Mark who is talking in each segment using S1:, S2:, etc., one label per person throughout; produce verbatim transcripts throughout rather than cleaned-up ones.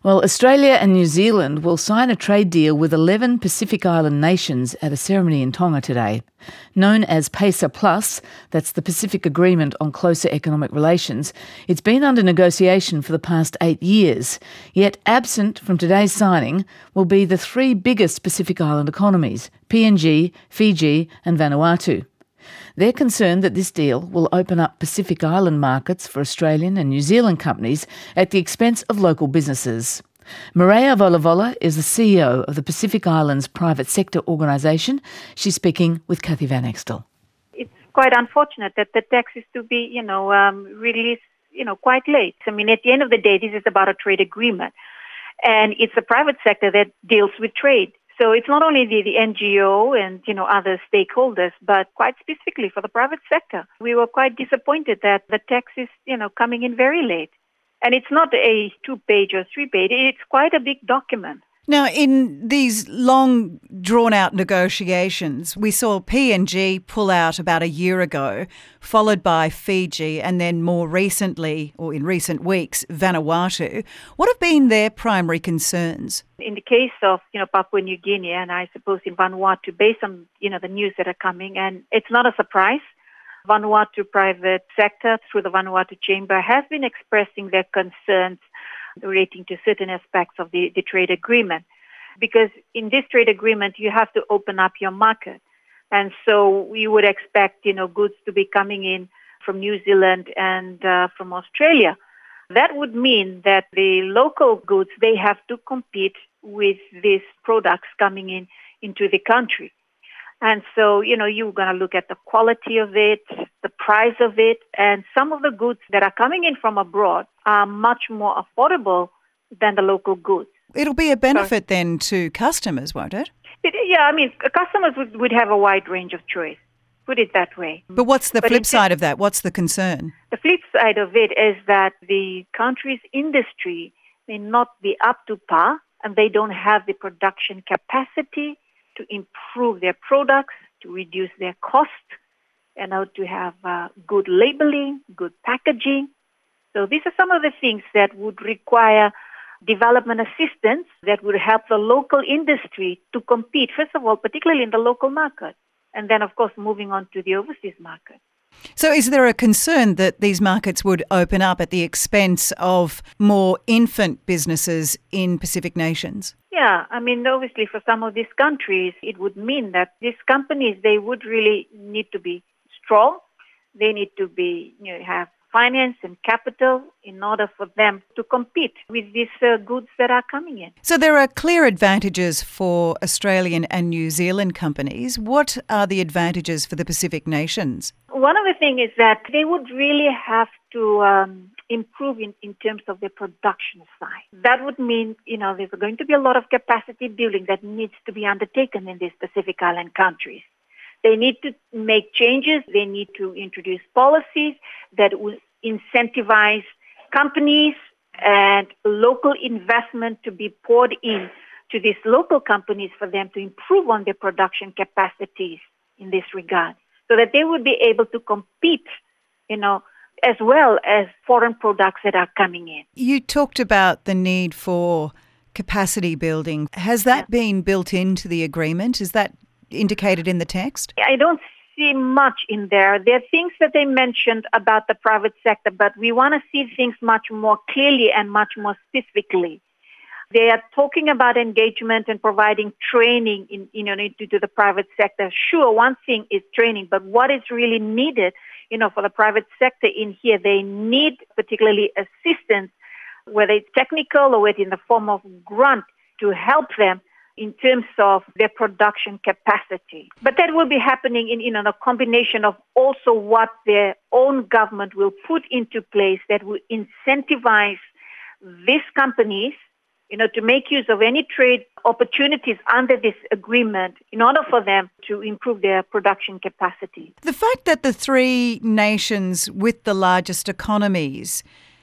S1: Well, Australia and New Zealand will sign a trade deal with eleven Pacific Island nations at a ceremony in Tonga today. Known as PACER Plus, that's the Pacific Agreement on Closer Economic Relations, it's been under negotiation for the past eight years. Yet absent from today's signing will be the three biggest Pacific Island economies, P N G, Fiji and Vanuatu. They're concerned that this deal will open up Pacific Island markets for Australian and New Zealand companies at the expense of local businesses. Mireia Volavola is the C E O of the Pacific Islands Private Sector Organisation. She's speaking with Kathy Van Extel.
S2: It's quite unfortunate that the text is to be, you know, um, released, you know, quite late. I mean, at the end of the day, this is about a trade agreement, and it's the private sector that deals with trade. So it's not only the, the N G O and, you know, other stakeholders, but quite specifically for the private sector. We were quite disappointed that the text is, you know, coming in very late. And it's not a two-page or three-page. It's quite a big document.
S3: Now, in these long, drawn-out negotiations, we saw P N G pull out about a year ago, followed by Fiji, and then more recently, or in recent weeks, Vanuatu. What have been their primary concerns?
S2: In the case of, you know, Papua New Guinea, and I suppose in Vanuatu, based on, you know, the news that are coming, and it's not a surprise, Vanuatu private sector, through the Vanuatu Chamber, has been expressing their concerns relating to certain aspects of the, the trade agreement. Because in this trade agreement, you have to open up your market. And so we would expect, you know, goods to be coming in from New Zealand and uh, from Australia. That would mean that the local goods, they have to compete with these products coming in into the country. And so, you know, you're going to look at the quality of it, the price of it, and some of the goods that are coming in from abroad are much more affordable than the local goods.
S3: It'll be a benefit so, then to customers, won't it?
S2: it? Yeah, I mean, customers would, would have a wide range of choice, put it that way.
S3: But what's the
S2: but
S3: flip side of that? What's the concern?
S2: The flip side of it is that the country's industry may not be up to par, and they don't have the production capacity to improve their products, to reduce their cost, and how to have uh, good labeling, good packaging. So these are some of the things that would require development assistance that would help the local industry to compete, first of all, particularly in the local market, and then, of course, moving on to the overseas market.
S3: So is there a concern that these markets would open up at the expense of more infant businesses in Pacific nations?
S2: Yeah, I mean, obviously for some of these countries, it would mean that these companies, they would really need to be strong. They need to be, you know, have finance and capital in order for them to compete with these uh, goods that are coming in.
S3: So there are clear advantages for Australian and New Zealand companies. What are the advantages for the Pacific nations?
S2: One of the things is that they would really have to um, improve in, in terms of the production side. That would mean, you know, there's going to be a lot of capacity building that needs to be undertaken in these Pacific Island countries. They need to make changes. They need to introduce policies that will incentivize companies and local investment to be poured in to these local companies for them to improve on their production capacities in this regard, so that they would be able to compete, you know, as well as foreign products that are coming in.
S3: You talked about the need for capacity building. Has that yeah. been built into the agreement? Is that indicated in the text?
S2: I don't see much in there. There are things that they mentioned about the private sector, but we want to see things much more clearly and much more specifically. They are talking about engagement and providing training in, you know, to the private sector. Sure, one thing is training, but what is really needed, you know, for the private sector in here, they need particularly assistance, whether it's technical or whether in the form of grant, to help them in terms of their production capacity. But that will be happening in, in a combination of also what their own government will put into place that will incentivize these companies, you know, to make use of any trade opportunities under this agreement in order for them to improve their production capacity.
S3: The fact that the three nations with the largest economies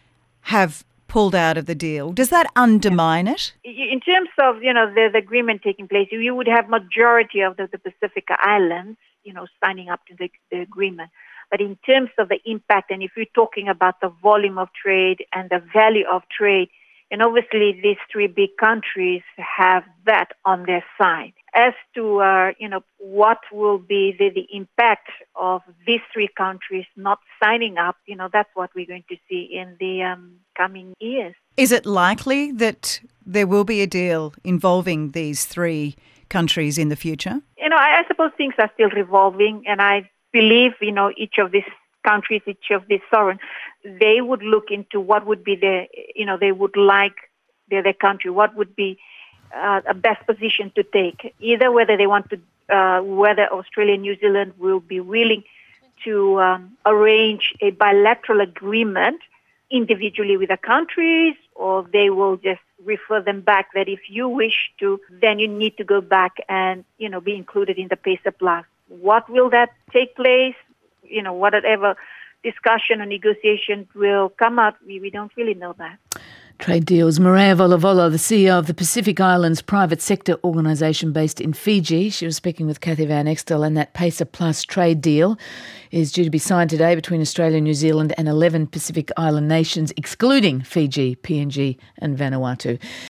S3: have pulled out of the deal, does that undermine it?
S2: In terms of, you know, the, the agreement taking place, you would have majority of the, the Pacific Islands, you know, signing up to the, the agreement. But in terms of the impact, and if you're talking about the volume of trade and the value of trade, And obviously, these three big countries have that on their side. As to, uh, you know, what will be the, the impact of these three countries not signing up, you know, that's what we're going to see in the um, coming years.
S3: Is it likely that there will be a deal involving these three countries in the future?
S2: You know, I, I suppose things are still revolving, and I believe, you know, each of these countries, each of these sovereigns, they would look into what would be the, you know, they would like their, their country, what would be uh, a best position to take, either whether they want to, uh, whether Australia and New Zealand will be willing to um, arrange a bilateral agreement individually with the countries, or they will just refer them back that if you wish to, then you need to go back and, you know, be included in the PACER Plus. What will that take place? You know, whatever discussion or negotiation will come out, we, we don't really know that.
S1: Trade deals. Maria Volavolo, the C E O of the Pacific Islands private sector organisation based in Fiji. She was speaking with Kathy Van Extel, and that PACER Plus trade deal is due to be signed today between Australia, New Zealand and eleven Pacific Island nations, excluding Fiji, P N G and Vanuatu.